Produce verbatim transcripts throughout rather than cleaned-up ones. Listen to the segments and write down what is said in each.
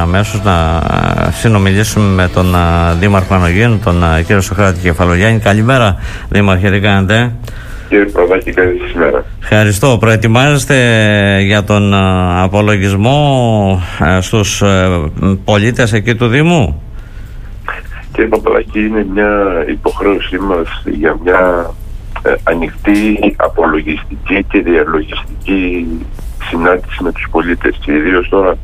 αμέσως να συνομιλήσουμε με τον Δήμαρχο Ανογείων, τον κύριο Σωκράτη Κεφαλογιάννη. Καλημέρα, Δήμαρχε, τι κάνετε? Κύριε Προδάκη, καλή σήμερα. Ευχαριστώ. Προετοιμάζεστε για τον απολογισμό στους πολίτες εκεί του Δήμου? Κύριε Παπαδάκη, είναι μια υποχρέωσή μας για μια ε, ανοιχτή, απολογιστική και διαλογιστική συνάντηση με τους πολίτες, και ιδίως τώρα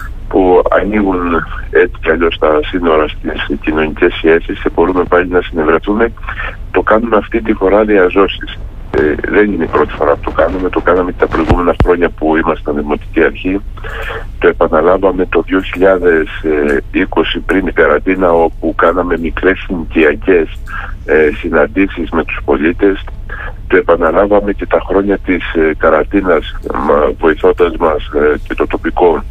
που ανοίγουν έτσι κι αλλιώς τα σύνορα στις κοινωνικές σχέσεις και μπορούμε πάλι να συνευρεθούμε. Το κάνουμε αυτή τη φορά διαζώσεις. Ε, δεν είναι η πρώτη φορά που το κάνουμε. Το κάναμε και τα προηγούμενα χρόνια που ήμασταν Δημοτική Αρχή. Το επαναλάβαμε το δύο χιλιάδες είκοσι πριν η καραντίνα, όπου κάναμε μικρές συνοικιακές ε, συναντήσεις με τους πολίτες. Το επαναλάβαμε και τα χρόνια της ε, καραντίνας, μα, βοηθώντας μας ε, και το τοπικό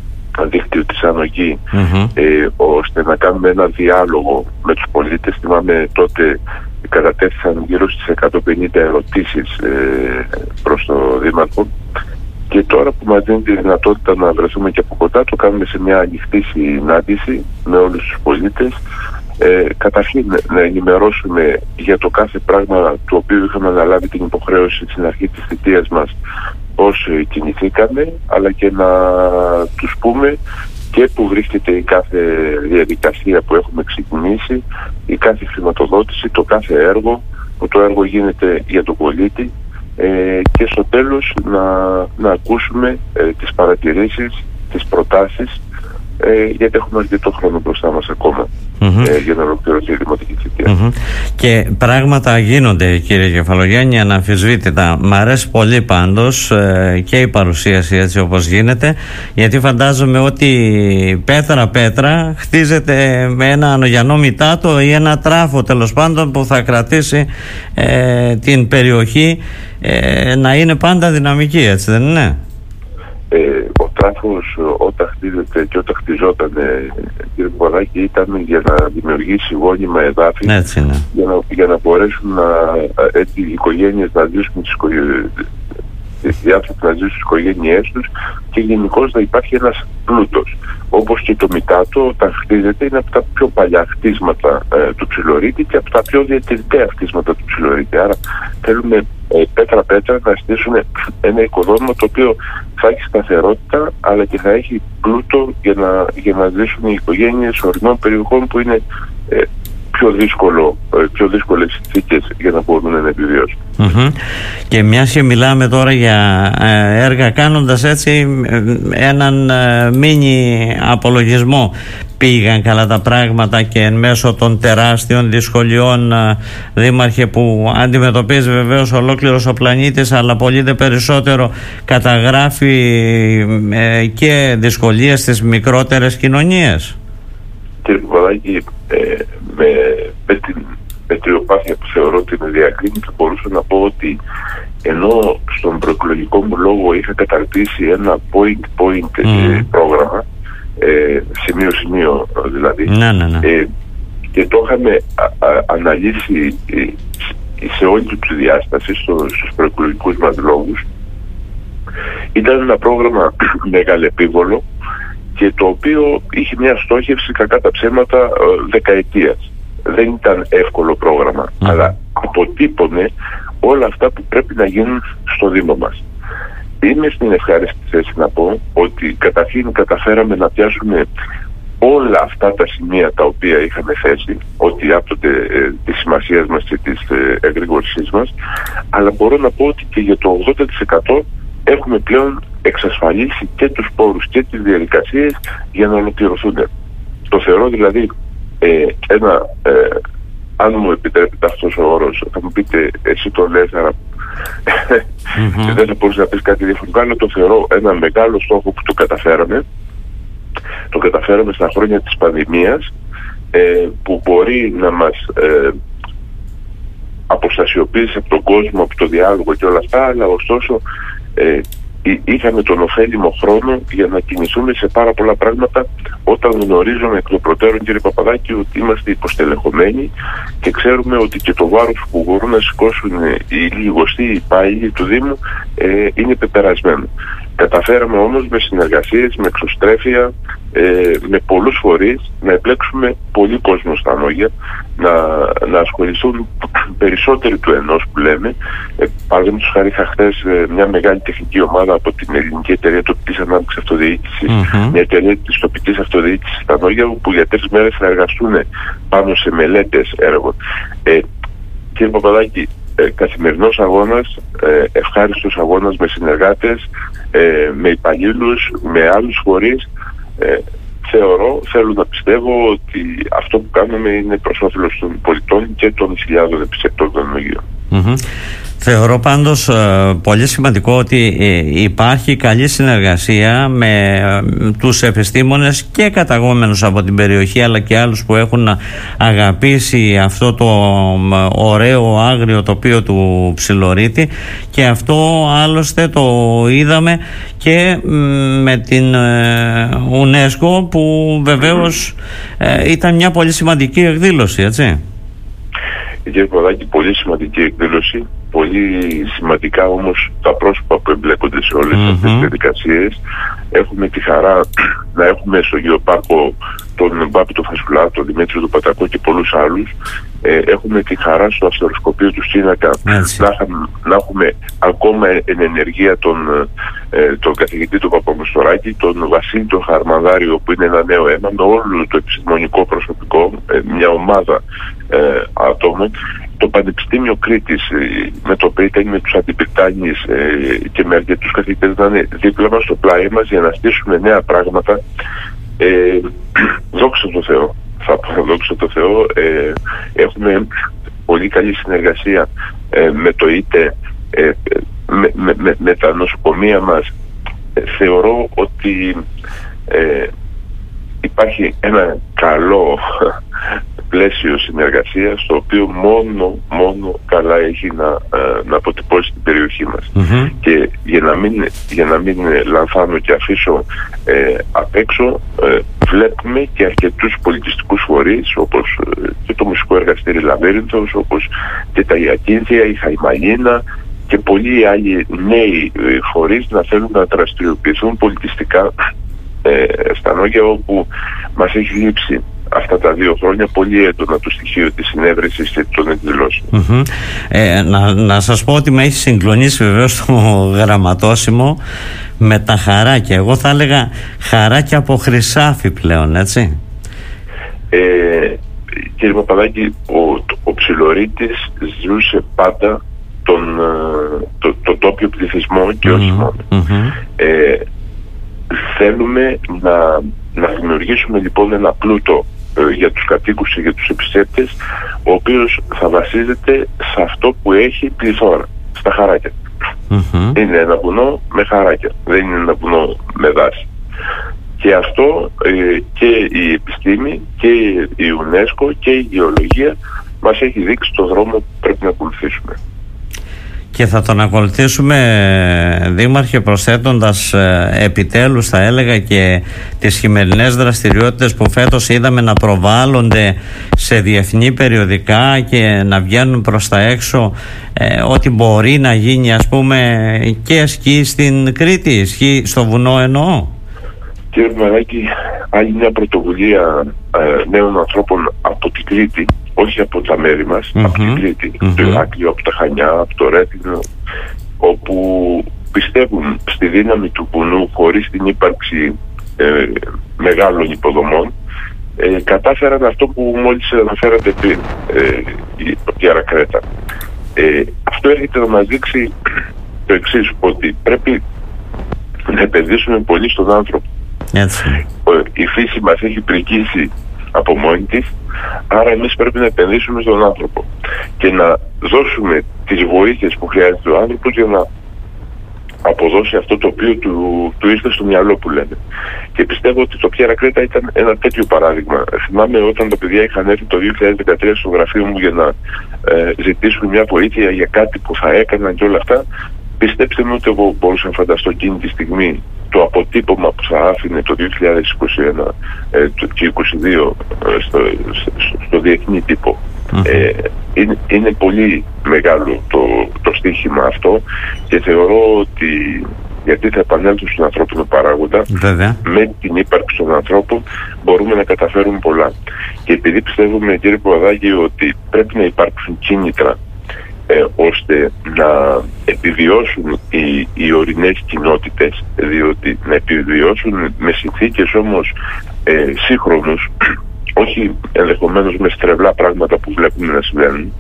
δίκτυο της Ανογή, mm-hmm. ε, ώστε να κάνουμε ένα διάλογο με τους πολίτες. Θυμάμαι τότε κατατέθησαν γύρω στις εκατόν πενήντα ερωτήσεις ε, προς το Δήμαρχο, και τώρα που μας δίνει τη δυνατότητα να βρεθούμε και από κοντά, το κάνουμε σε μια ανοιχτή συνάντηση με όλους τους πολίτες. Ε, καταρχήν να ενημερώσουμε για το κάθε πράγμα το οποίο είχαμε αναλάβει την υποχρέωση στην αρχή της θητείας μας, πώς κινηθήκαμε, αλλά και να τους πούμε και που βρίσκεται η κάθε διαδικασία που έχουμε ξεκινήσει, η κάθε χρηματοδότηση, το κάθε έργο, που το έργο γίνεται για τον πολίτη, ε, και στο τέλος να, να ακούσουμε ε, τις παρατηρήσεις, τις προτάσεις, ε, γιατί έχουμε αρκετό χρόνο μπροστά μας ακόμα. Mm-hmm. Ε, για να ολοκληρωθεί η δημοτική θητεία. Mm-hmm. Και πράγματα γίνονται, κύριε Κεφαλογιάννη, αναμφισβήτητα. Μ' αρέσει πολύ πάντως ε, και η παρουσίαση έτσι όπως γίνεται, γιατί φαντάζομαι ότι πέτρα πέτρα χτίζεται με ένα ανογιανό μητάτο ή ένα τράφο, τέλος πάντων, που θα κρατήσει ε, την περιοχή ε, να είναι πάντα δυναμική, έτσι δεν είναι? Ε, ο τράφος όταν χτίζεται και όταν χτιζόταν, ε, κύριε Παπαδάκη, ήταν για να δημιουργήσει γόνιμα εδάφη, για να, για να μπορέσουν να, έτσι, οι οικογένειες να ζήσουν τις οικογένειες, οι άνθρωποι να ζήσουν στις οικογένειές τους, και γενικώς να υπάρχει ένας πλούτος. Όπως και το μητάτο, όταν χτίζεται, είναι από τα πιο παλιά χτίσματα ε, του Ψιλορίτη και από τα πιο διατηρητέα χτίσματα του Ψιλορίτη. Άρα θέλουμε ε, πέτρα-πέτρα να στήσουμε ένα οικοδόμημα το οποίο θα έχει σταθερότητα, αλλά και θα έχει πλούτο για να, για να ζήσουν οι οικογένειες ορεινών περιοχών που είναι ε, πιο, δύσκολο, πιο δύσκολες συνθήκες για να μπορούν να επιβιώσουν. Mm-hmm. Και μιας και μιλάμε τώρα για ε, έργα, κάνοντας έτσι έναν ε, μίνι απολογισμό, πήγαν καλά τα πράγματα και εν μέσω των τεράστιων δυσκολιών, ε, Δήμαρχε, που αντιμετωπίζει βεβαίως ολόκληρος ο πλανήτης, αλλά πολύ δε περισσότερο καταγράφει ε, και δυσκολίες στις μικρότερες κοινωνίες? Κύριε Παπαδάκη, ε, με, με την μετριοπάθεια που θεωρώ ότι είναι διακρίνη, θα μπορούσα να πω ότι ενώ στον προεκλογικό μου λόγο είχα καταρτήσει ένα point-point mm. πρόγραμμα, ε, σημείο-σημείο δηλαδή, ναι, ναι, ναι. Ε, και το είχαμε α, α, αναλύσει ε, σε όλη τη διάσταση στο, στους προεκλογικούς μας λόγους, ήταν ένα πρόγραμμα μεγαλεπίβολο και το οποίο είχε μια στόχευση, κακά τα ψέματα, δεκαετίας. Δεν ήταν εύκολο πρόγραμμα, mm. αλλά αποτύπωνε όλα αυτά που πρέπει να γίνουν στο Δήμο μας. Είμαι στην ευχάριστη θέση να πω ότι καταρχήν καταφέραμε να πιάσουμε όλα αυτά τα σημεία τα οποία είχαμε θέσει, ότι άπτονται ε, της σημασίας μας και της ε, εγρήγορσής μας, αλλά μπορώ να πω ότι και για το ογδόντα τοις εκατό έχουμε πλέον εξασφαλίσει και τους πόρους και τις διαδικασίες για να ολοκληρωθούν. Το θεωρώ δηλαδή ε, ένα, ε, αν μου επιτρέπετε αυτός ο όρος, θα μου πείτε εσύ το λες, άρα mm-hmm. και δεν θα μπορείς να πεις κάτι διαφορετικό, αλλά το θεωρώ ένα μεγάλο στόχο που το καταφέραμε. Το καταφέραμε στα χρόνια της πανδημίας, ε, που μπορεί να μας ε, αποστασιοποιήσει από τον κόσμο, από το διάλογο και όλα αυτά, αλλά ωστόσο ε, είχαμε τον ωφέλιμο χρόνο για να κινηθούμε σε πάρα πολλά πράγματα, όταν γνωρίζουμε εκ των προτέρων, κύριε Παπαδάκη, ότι είμαστε υποστελεχωμένοι και ξέρουμε ότι και το βάρος που μπορούν να σηκώσουν οι λιγοστοί υπάλληλοι του Δήμου ε, είναι πεπερασμένο. Καταφέραμε όμως με συνεργασίες, με εξωστρέφεια, ε, με πολλούς φορείς να επλέξουμε πολύ κόσμο στα Νόγια, να, να ασχοληθούν περισσότεροι του ενός που λέμε. Ε, Παραδείγματος χάρη, είχα χθες ε, μια μεγάλη τεχνική ομάδα από την Ελληνική Εταιρεία Τοπικής Ανάπτυξης Αυτοδιοίκησης, mm-hmm. μια εταιρεία της τοπικής αυτοδιοίκησης στα Νόγια, που για τρεις μέρες θα εργαστούν πάνω σε μελέτες έργων. Ε, κύριε Παπαδάκη, ε, καθημερινός αγώνας, ε, ευχάριστος αγώνας με συνεργάτες, ε, με υπαλλήλους, με άλλους φορείς. Ε, θεωρώ, θέλω να πιστεύω ότι αυτό που κάνουμε είναι προς όφελος των πολιτών και των χιλιάδων επισκεπτών των Νογίων. Mm-hmm. Θεωρώ πάντως ε, πολύ σημαντικό ότι ε, υπάρχει καλή συνεργασία με ε, τους επιστήμονες και καταγόμενους από την περιοχή, αλλά και άλλους που έχουν αγαπήσει αυτό το ε, ωραίο άγριο τοπίο του Ψιλορίτη, και αυτό άλλωστε το είδαμε και ε, με την ε, UNESCO, που βεβαίως ε, ήταν μια πολύ σημαντική εκδήλωση, έτσι. Κύριε Παπαδάκη, πολύ σημαντική εκδήλωση, πολύ σημαντικά όμως τα πρόσωπα που εμπλέκονται σε όλες mm-hmm. αυτές τις διαδικασίες. Έχουμε τη χαρά να έχουμε στο Γεωπάρκο τον Μπάπη τον Φασουλά, τον Δημήτρη τον Πατακό και πολλούς άλλους. Ε, έχουμε τη χαρά στο αστεροσκοπείο του Σύνακα να, να έχουμε ακόμα εν ενεργεία τον, ε, τον καθηγητή του Παπαμουστοράκη, τον Βασίλη τον Χαρμανδάριο, που είναι ένα νέο αίμα, με όλο το επιστημονικό προσωπικό, ε, μια ομάδα ε, ατόμων. Το Πανεπιστήμιο Κρήτης, ε, με το οποίο με τους αντιπικτάνιες ε, και με αρκετούς καθηγητές να είναι δίπλα μας στο πλάι μας για να στήσουμε νέα πράγματα. Ε, δόξα τω Θεώ, θα πω δόξα τω Θεώ, ε, έχουμε πολύ καλή συνεργασία ε, με το ΙΤΕ, ε, με, με, με, με τα νοσοκομεία μας. Ε, θεωρώ ότι ε, υπάρχει ένα καλό πλαίσιο συνεργασίας, το οποίο μόνο, μόνο καλά έχει να, να αποτυπώσει την περιοχή μας. Mm-hmm. Και για να μην, για να μην λανθάνω και αφήσω ε, απ' έξω, ε, βλέπουμε και αρκετούς πολιτιστικούς φορείς, όπως ε, και το Μουσικό Εργαστήρι Λαβύρινθος, όπως και τα Ιακίνθια, η Χαϊμαλίνα και πολλοί άλλοι νέοι ε, φορείς να θέλουν να δραστηριοποιηθούν πολιτιστικά ε, στα Νόγια, όπου μας έχει λείψει αυτά τα δύο χρόνια πολύ έντονα το στοιχείο της συνέβρεσης και των εκδηλώσεων. Mm-hmm. Ε, να, να σας πω ότι με έχει συγκλονίσει βεβαίως το γραμματόσημο με τα χαράκια. Εγώ θα έλεγα χαράκια από χρυσάφι πλέον, έτσι. Ε, κύριε Παπαδάκη, ο, ο Ψιλορίτης ζούσε πάντα τον, το, το τόπιο πληθυσμό και mm-hmm. όχι μόνο. Mm-hmm. Ε, θέλουμε να, να δημιουργήσουμε λοιπόν ένα πλούτο για τους κατοίκους και για τους επισκέπτες, ο οποίος θα βασίζεται σε αυτό που έχει πληθώρα, στα χαράκια. Mm-hmm. Είναι ένα βουνό με χαράκια, δεν είναι ένα βουνό με δάση. Και αυτό ε, και η επιστήμη και η UNESCO και η γεωλογία μας έχει δείξει το δρόμο που πρέπει να ακολουθήσουμε. Και θα τον ακολουθήσουμε, Δήμαρχε, προσθέτοντας ε, επιτέλους, θα έλεγα, και τις χειμερινές δραστηριότητες που φέτος είδαμε να προβάλλονται σε διεθνή περιοδικά και να βγαίνουν προς τα έξω, ε, ότι μπορεί να γίνει, ας πούμε, και σκι στην Κρήτη, σκι στο βουνό εννοώ. Κύριε Μαράκη, άλλη μια πρωτοβουλία ε, νέων ανθρώπων από την Κρήτη, όχι από τα μέρη μας, mm-hmm. από την Κρήτη, mm-hmm. από το Ηράκλειο, από τα Χανιά, από το Ρέθινο, όπου πιστεύουν στη δύναμη του βουνού χωρίς την ύπαρξη ε, μεγάλων υποδομών. Ε, κατάφεραν αυτό που μόλις αναφέρατε πριν, ε, η Πιέρα Κρέτα. Ε, αυτό έρχεται να μας δείξει το εξής, ότι πρέπει να επενδύσουμε πολύ στον άνθρωπο. Έτσι. Η φύση μας έχει πρικήσει από μόνη της, άρα εμείς πρέπει να επενδύσουμε στον άνθρωπο και να δώσουμε τις βοήθειες που χρειάζεται ο άνθρωπος για να αποδώσει αυτό το οποίο του, του ήρθε στο μυαλό, που λέμε. Και πιστεύω ότι το Πιέρα Κρέτα ήταν ένα τέτοιο παράδειγμα. Θυμάμαι όταν τα παιδιά είχαν έρθει το δύο χιλιάδες δεκατρία στο γραφείο μου για να ε, ζητήσουν μια βοήθεια για κάτι που θα έκαναν και όλα αυτά. Πιστέψτε με, ότι εγώ μπορούσα να φανταστώ εκείνη τη στιγμή το αποτύπωμα που θα άφηνε το δύο χιλιάδες είκοσι ένα ε, και είκοσι δύο ε, στο, στο, στο διεθνή τύπο. Mm-hmm. Ε, είναι, είναι πολύ μεγάλο το, το στοίχημα αυτό, και θεωρώ ότι γιατί θα επανέλθω στον ανθρώπινο παράγοντα. Βέβαια. Με την ύπαρξη των ανθρώπων μπορούμε να καταφέρουμε πολλά. Και επειδή πιστεύουμε, κύριε Παπαδάκη, ότι πρέπει να υπάρξουν κίνητρα ε, ώστε να επιβιώσουν οι, οι ορεινές κοινότητες, διότι να επιβιώσουν με συνθήκες όμως ε, σύγχρονους, όχι ενδεχομένως με στρεβλά πράγματα που βλέπουμε να συμβαίνουν.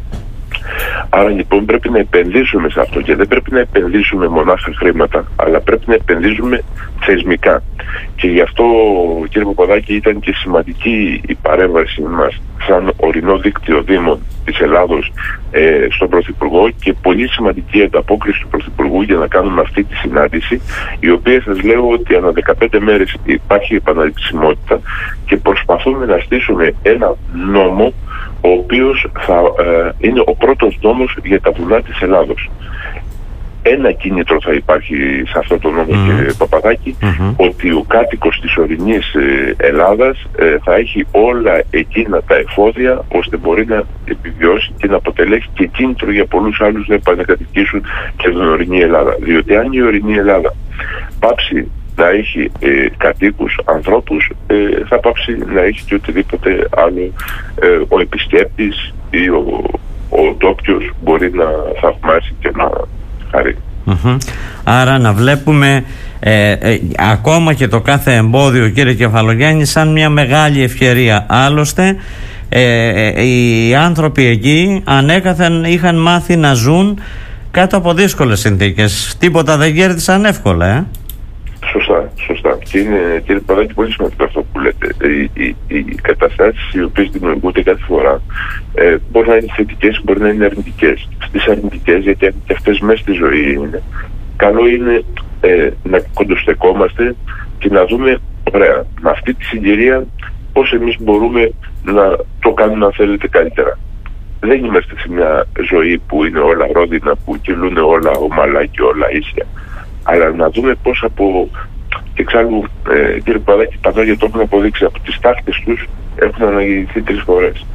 Άρα λοιπόν πρέπει να επενδύσουμε σε αυτό και δεν πρέπει να επενδύσουμε μονάχα χρήματα, αλλά πρέπει να επενδύσουμε θεσμικά. Και γι' αυτό, κύριε Παπαδάκη, ήταν και σημαντική η παρέμβαση μας σαν ορεινό δίκτυο Δήμων της Ελλάδος ε, στον Πρωθυπουργό και πολύ σημαντική ανταπόκριση του Πρωθυπουργού για να κάνουμε αυτή τη συνάντηση, η οποία σας λέω ότι ανά δεκαπέντε μέρες υπάρχει επαναληψιμότητα και προσπαθούμε να στήσουμε ένα νόμο ο οποίος θα ε, είναι ο πρώτος νόμος για τα βουνά της Ελλάδος. Ένα κίνητρο θα υπάρχει σε αυτό το νόμο, mm. κύριε Παπαδάκη, mm-hmm. ότι ο κάτοικος της ορεινής ε, Ελλάδας ε, θα έχει όλα εκείνα τα εφόδια ώστε μπορεί να επιβιώσει και να αποτελέσει και κίνητρο για πολλούς άλλους να επανακατοικήσουν και την ορεινή Ελλάδα. Διότι αν η ορεινή Ελλάδα πάψει να έχει ε, κατοίκους, ανθρώπους, ε, θα πάψει να έχει και οτιδήποτε άλλο ε, ο επισκέπτης ή ο, ο ντόπιος μπορεί να θαυμάσει και να χαρεί. Mm-hmm. Άρα να βλέπουμε ε, ε, ακόμα και το κάθε εμπόδιο, κύριε Κεφαλογιάννη, σαν μια μεγάλη ευκαιρία. Άλλωστε ε, ε, οι άνθρωποι εκεί ανέκαθεν είχαν μάθει να ζουν κάτω από δύσκολες συνθήκες. Τίποτα δεν κέρδισαν εύκολα, ε. Σωστά, σωστά. Και είναι, κύριε Παπαδάκη, πολύ σημαντικό αυτό που λέτε. Οι, οι, οι καταστάσεις οι οποίες δημιουργούνται κάθε φορά ε, μπορεί να είναι θετικές, μπορεί να είναι αρνητικές. Στις αρνητικές, γιατί και αυτές μέσα στη ζωή είναι, καλό είναι ε, να κοντοστεκόμαστε και να δούμε, ωραία, με αυτή τη συγκυρία πώς εμείς μπορούμε να το κάνουμε, αν θέλετε, καλύτερα. Δεν είμαστε σε μια ζωή που είναι όλα ρόδινα, που κυλούν όλα ομαλά και όλα ίσια. Αλλά να δούμε πώς από... Και εξάλλου, ε, κύριε Παπαδάκη, τα παιδιά το έχουν αποδείξει, από τις τάχτες τους έχουν αναγεννηθεί τρεις φορές.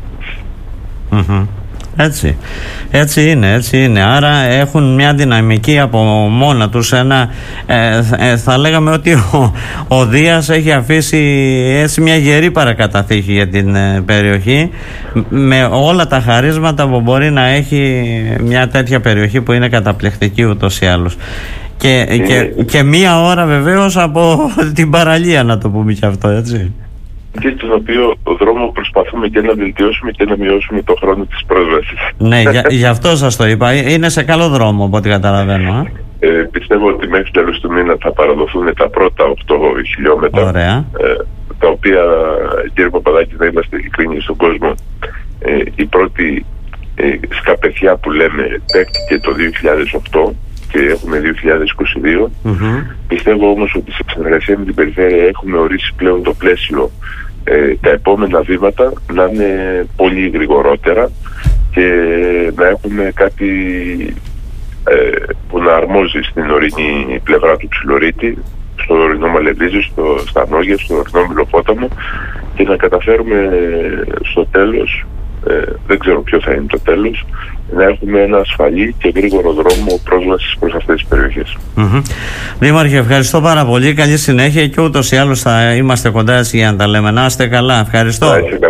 Mm-hmm. Έτσι. Έτσι είναι, έτσι είναι. Άρα έχουν μια δυναμική από μόνα τους. Ένα, ε, ε, θα λέγαμε ότι ο, ο Δίας έχει αφήσει έτσι μια γερή παρακαταθήκη για την ε, περιοχή, με όλα τα χαρίσματα που μπορεί να έχει μια τέτοια περιοχή που είναι καταπληκτική ούτως ή άλλως. Και, mm. και, και μία ώρα βεβαίως από την παραλία, να το πούμε και αυτό, έτσι. Και τον οποίο δρόμο προσπαθούμε και να βελτιώσουμε και να μειώσουμε το χρόνο της πρόσβασης. Ναι, για, γι' αυτό σας το είπα. Είναι σε καλό δρόμο, από ό,τι καταλαβαίνω. Ε, πιστεύω ότι μέχρι τέλος του μήνα θα παραδοθούν τα πρώτα οκτώ χιλιόμετρα. Ωραία. Ε, τα οποία, κύριε Παπαδάκη, θα είμαστε ειλικρινείς στον κόσμο. Ε, η πρώτη ε, σκαπεθιά που λέμε παίκτηκε το δύο χιλιάδες οκτώ. Και έχουμε δύο χιλιάδες είκοσι δύο. Mm-hmm. Πιστεύω όμως ότι σε συνεργασία με την περιφέρεια έχουμε ορίσει πλέον το πλαίσιο ε, τα επόμενα βήματα να είναι πολύ γρηγορότερα και να έχουμε κάτι ε, που να αρμόζει στην ορεινή πλευρά του Ψιλορίτη, στο ορεινό Μαλεβίζι, στο, στα Νόγια, στο ορεινό Μιλοπόταμο, και να καταφέρουμε στο τέλος, ε, δεν ξέρω ποιο θα είναι το τέλος, να έχουμε ένα ασφαλή και γρήγορο δρόμο πρόσβασης προς αυτές τις περιοχές. Mm-hmm. Δήμαρχε, ευχαριστώ πάρα πολύ. Καλή συνέχεια και ούτως ή άλλως θα είμαστε κοντά για να τα λέμε. Να είστε καλά. Ευχαριστώ.